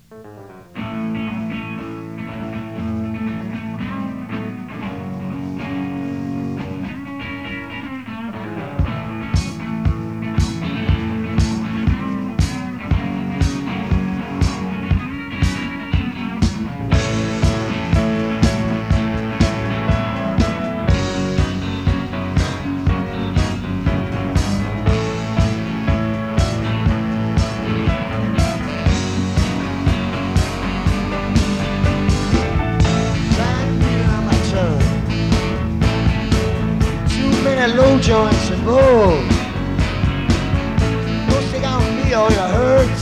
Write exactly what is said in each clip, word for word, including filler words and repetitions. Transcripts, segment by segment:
Low joints and bowls. Don't stick out me or you hurt.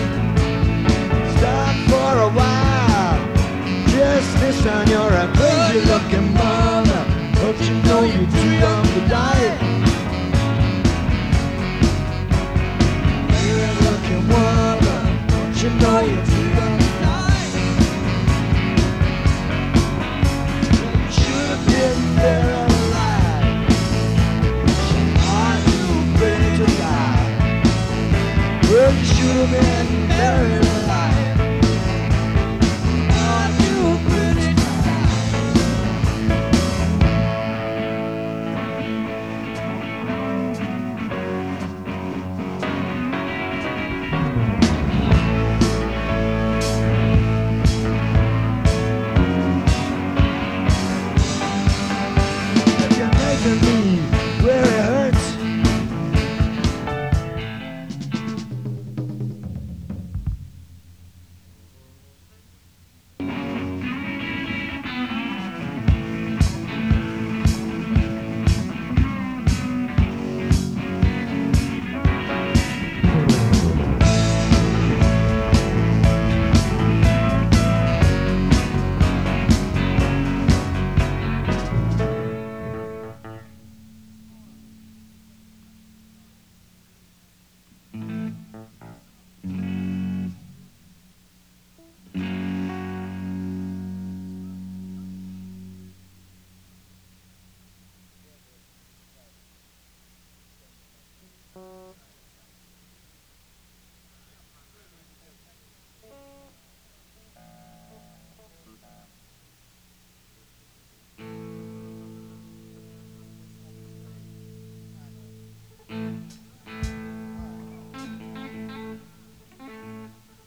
Stop for a while. Just listen, you're a crazy looking mama, but you know you're too young to die.